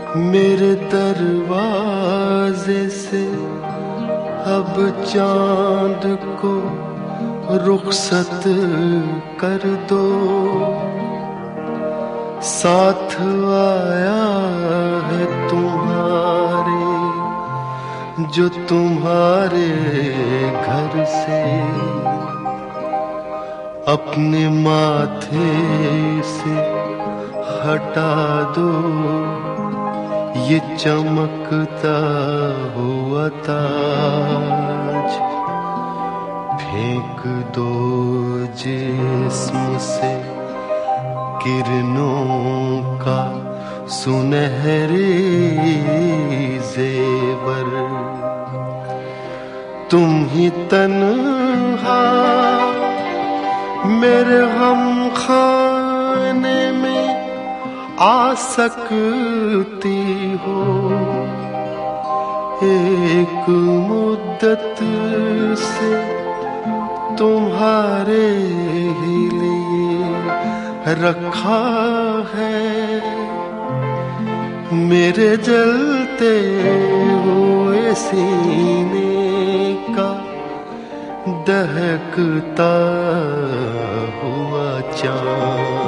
मेरे दरवाजे से अब चांद को रुखसत कर दो। साथ आया है तुम्हारे जो तुम्हारे घर से, अपने माथे से हटा दो ये चमकता हुआ ताज। फेंक दो जिस्म से किरणों का सुनहरे जेवर। तुम ही तन्हा मेरे गम खाने में आ सकती हो। एक मुद्दत से तुम्हारे ही लिए रखा है मेरे जलते हुए सीने का दहकता हुआ चांद।